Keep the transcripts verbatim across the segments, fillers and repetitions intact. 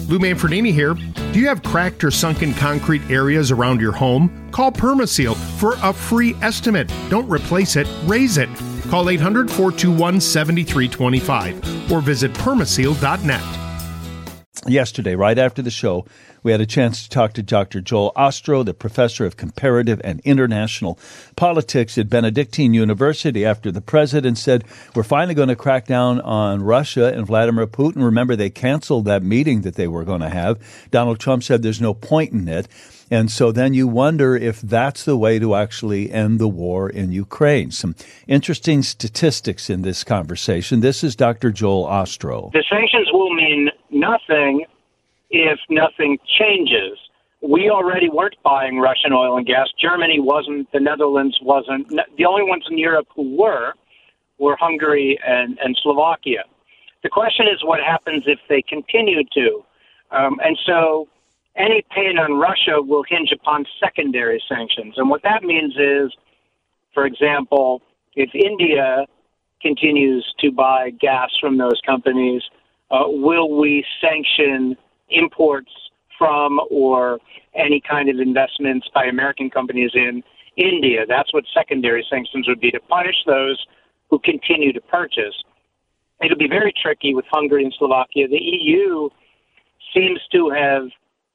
Lou Manfredini here. Do you have cracked or sunken concrete areas around your home? Call Permaseal for a free estimate. Don't replace it, raise it. Call eight hundred, four two one, seven three two five or visit permaseal dot net. Yesterday, right after the show, we had a chance to talk to Doctor Joel Ostrow, the professor of comparative and international politics at Benedictine University, after the president said, we're finally going to crack down on Russia and Vladimir Putin. Remember, they canceled that meeting that they were going to have. Donald Trump said there's no point in it. And so then you wonder if that's the way to actually end the war in Ukraine. Some interesting statistics in this conversation. This is Doctor Joel Ostrow. The sanctions will mean nothing if nothing changes. We already weren't buying Russian oil and gas. Germany wasn't. The Netherlands wasn't. The only ones in Europe who were were Hungary and, and Slovakia. The question is what happens if they continue to. Um, and so any pain on Russia will hinge upon secondary sanctions. And what that means is, for example, if India continues to buy gas from those companies, uh, will we sanction imports from or any kind of investments by American companies in India? That's what secondary sanctions would be, to punish those who continue to purchase. It'll be very tricky with Hungary and Slovakia. The E U seems to have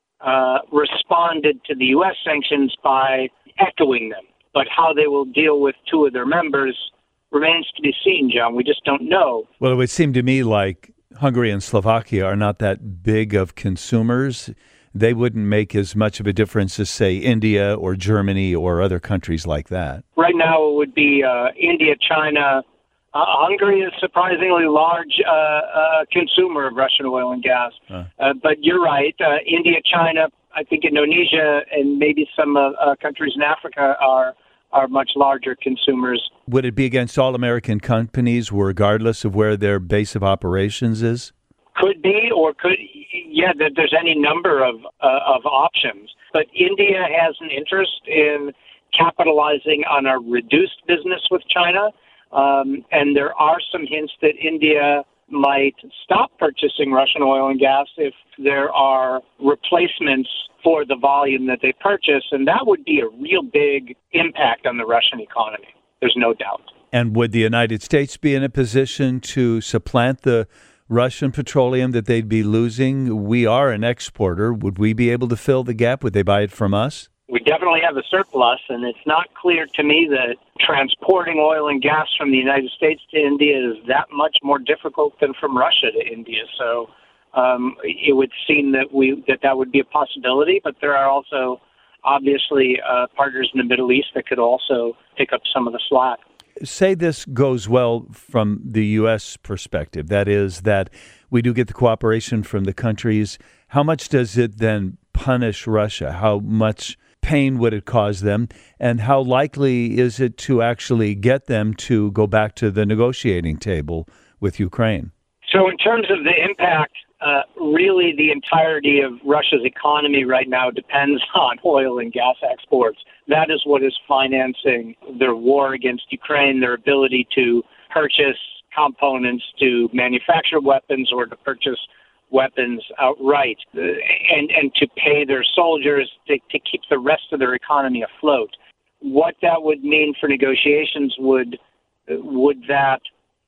uh, responded to the U S sanctions by echoing them. But how they will deal with two of their members remains to be seen, John. We just don't know. Well, it would seem to me like Hungary and Slovakia are not that big of consumers. They wouldn't make as much of a difference as, say, India or Germany or other countries like that. Right now it would be uh, India, China. Uh, Hungary is a surprisingly large uh, uh, consumer of Russian oil and gas. Uh. Uh, but you're right. Uh, India, China, I think Indonesia, and maybe some uh, uh, countries in Africa are are much larger consumers. Would it be against all American companies, regardless of where their base of operations is? Could be, or could, yeah, there's any number of uh, of options. But India has an interest in capitalizing on a reduced business with China. Um, and there are some hints that India might stop purchasing Russian oil and gas if there are replacements for the volume that they purchase. And that would be a real big impact on the Russian economy. There's no doubt. And would the United States be in a position to supplant the Russian petroleum that they'd be losing? We are an exporter. Would we be able to fill the gap? Would they buy it from us? We definitely have a surplus, and it's not clear to me that transporting oil and gas from the United States to India is that much more difficult than from Russia to India. So um, it would seem that we that that would be a possibility, but there are also obviously uh, partners in the Middle East that could also pick up some of the slack. Say this goes well from the U S perspective, that is that we do get the cooperation from the countries. How much does it then punish Russia? How much pain would it cause them, and how likely is it to actually get them to go back to the negotiating table with Ukraine? So in terms of the impact, uh, really the entirety of Russia's economy right now depends on oil and gas exports. That is what is financing their war against Ukraine, their ability to purchase components to manufacture weapons or to purchase weapons outright, and, and to pay their soldiers to, to keep the rest of their economy afloat. What that would mean for negotiations, would would that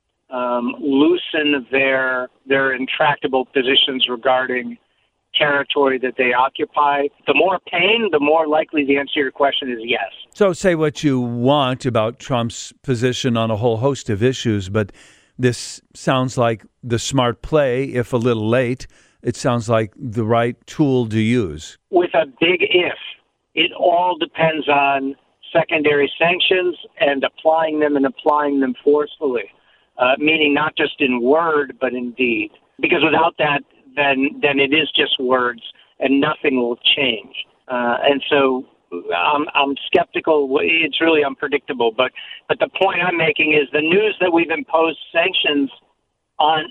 um, loosen their their intractable positions regarding territory that they occupy? The more pain, the more likely the answer to your question is yes. So say what you want about Trump's position on a whole host of issues, but this sounds like the smart play, if a little late. It sounds like the right tool to use. With a big if. It all depends on secondary sanctions and applying them and applying them forcefully, uh, meaning not just in word, but in deed. Because without that, then then it is just words and nothing will change. Uh, and so I'm, I'm skeptical. It's really unpredictable. But but the point I'm making is the news that we've imposed sanctions on,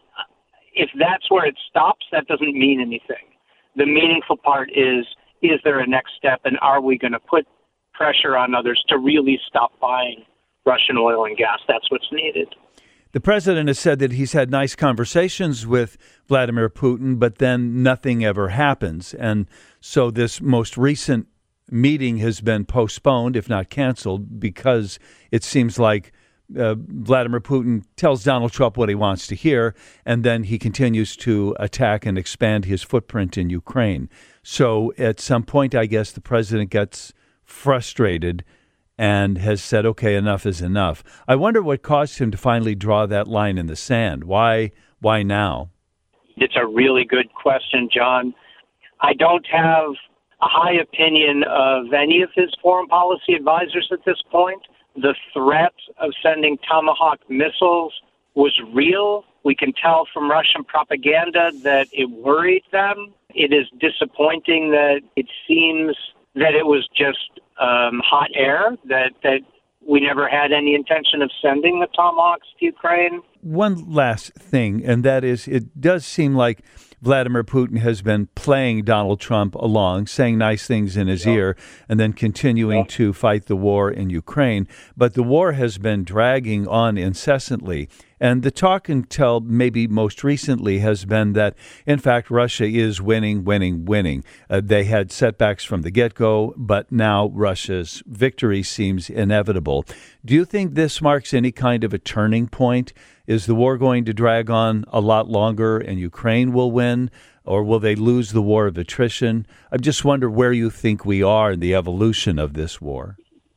if that's where it stops, that doesn't mean anything. The meaningful part is, is there a next step, and are we going to put pressure on others to really stop buying Russian oil and gas? That's what's needed. The president has said that he's had nice conversations with Vladimir Putin, but then nothing ever happens. And so this most recent meeting has been postponed, if not canceled, because it seems like uh, Vladimir Putin tells Donald Trump what he wants to hear, and then he continues to attack and expand his footprint in Ukraine. So at some point, I guess the president gets frustrated and has said, okay, enough is enough. I wonder what caused him to finally draw that line in the sand. Why, why now? It's a really good question, John. I don't have a high opinion of any of his foreign policy advisors at this point. The threat of sending Tomahawk missiles was real. We can tell from Russian propaganda that it worried them. It is disappointing that it seems that it was just um, hot air, that, that we never had any intention of sending the Tomahawks to Ukraine. One last thing, and that is it does seem like Vladimir Putin has been playing Donald Trump along, saying nice things in his yeah. ear, and then continuing yeah. to fight the war in Ukraine. But the war has been dragging on incessantly. And the talk until maybe most recently has been that, in fact, Russia is winning, winning, winning. Uh, they had setbacks from the get-go, but now Russia's victory seems inevitable. Do you think this marks any kind of a turning point? Is the war going to drag on a lot longer and Ukraine will win, or will they lose the war of attrition? I just wonder where you think we are in the evolution of this war.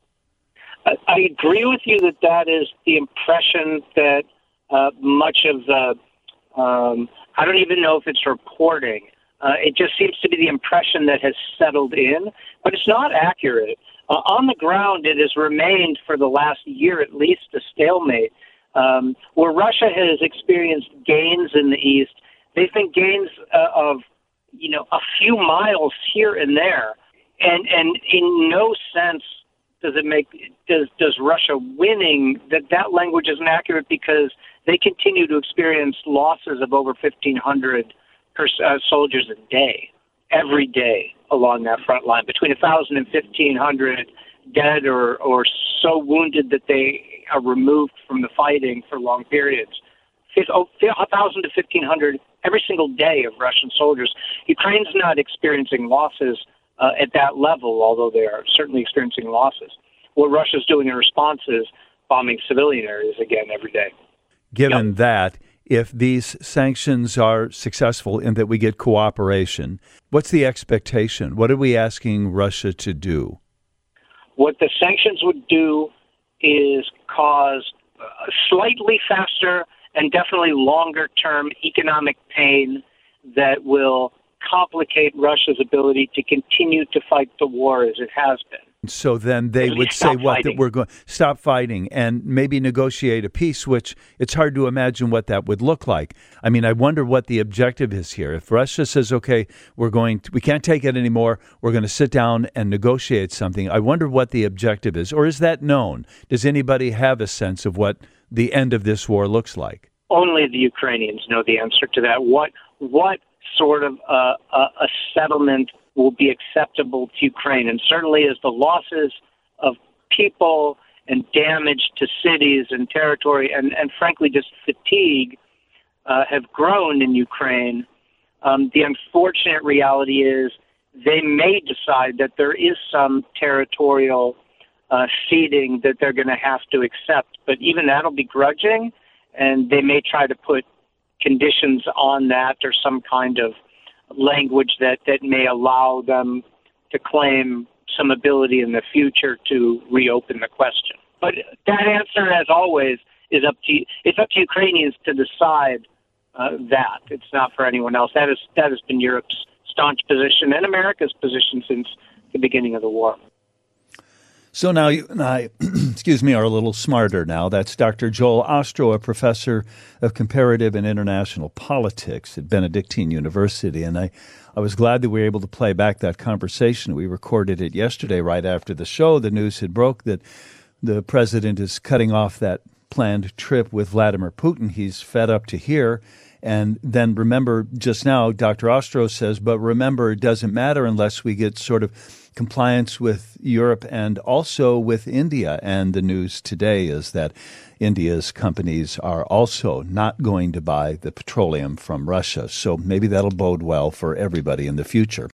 I, I agree with you that that is the impression that Uh, much of the, um, I don't even know if it's reporting. Uh, it just seems to be the impression that has settled in, but it's not accurate. Uh, on the ground, it has remained for the last year at least a stalemate. Um, where Russia has experienced gains in the east, they've been gains uh, of, you know, a few miles here and there, and and in no sense does it make does does Russia winning that that language isn't accurate, because they continue to experience losses of over fifteen hundred pers- uh, soldiers a day, every day along that front line, between one thousand and fifteen hundred dead or, or so wounded that they are removed from the fighting for long periods. one thousand to fifteen hundred every single day of Russian soldiers. Ukraine's not experiencing losses uh, at that level, although they are certainly experiencing losses. What Russia's doing in response is bombing civilian areas again every day. Given yep. that, if these sanctions are successful in that we get cooperation, what's the expectation? What are we asking Russia to do? What the sanctions would do is cause slightly faster and definitely longer-term economic pain that will complicate Russia's ability to continue to fight the war as it has been. So then they would say what, that we're going to stop fighting and maybe negotiate a peace, which it's hard to imagine what that would look like. I mean, I wonder what the objective is here. If Russia says, okay, we're going to, we can't take it anymore, we're going to sit down and negotiate something, I wonder what the objective is. Or is that known? Does anybody have a sense of what the end of this war looks like? Only the Ukrainians know the answer to that. What, what sort of uh, a, a settlement will be acceptable to Ukraine. And certainly as the losses of people and damage to cities and territory and, and frankly just fatigue uh, have grown in Ukraine, um, the unfortunate reality is they may decide that there is some territorial uh, ceding that they're going to have to accept. But even that'll be grudging, and they may try to put conditions on that or some kind of language that, that may allow them to claim some ability in the future to reopen the question. But that answer, as always, is up to it's up to Ukrainians to decide uh, that. It's not for anyone else. That is that has been Europe's staunch position and America's position since the beginning of the war. So now you and I, excuse me, are a little smarter now. That's Doctor Joel Ostrow, a professor of comparative and international politics at Benedictine University. And I, I was glad that we were able to play back that conversation. We recorded it yesterday right after the show. The news had broke that the president is cutting off that planned trip with Vladimir Putin. He's fed up to here. And then remember, just now, Doctor Ostro says, but remember, it doesn't matter unless we get sort of compliance with Europe and also with India. And the news today is that India's companies are also not going to buy the petroleum from Russia. So maybe that'll bode well for everybody in the future.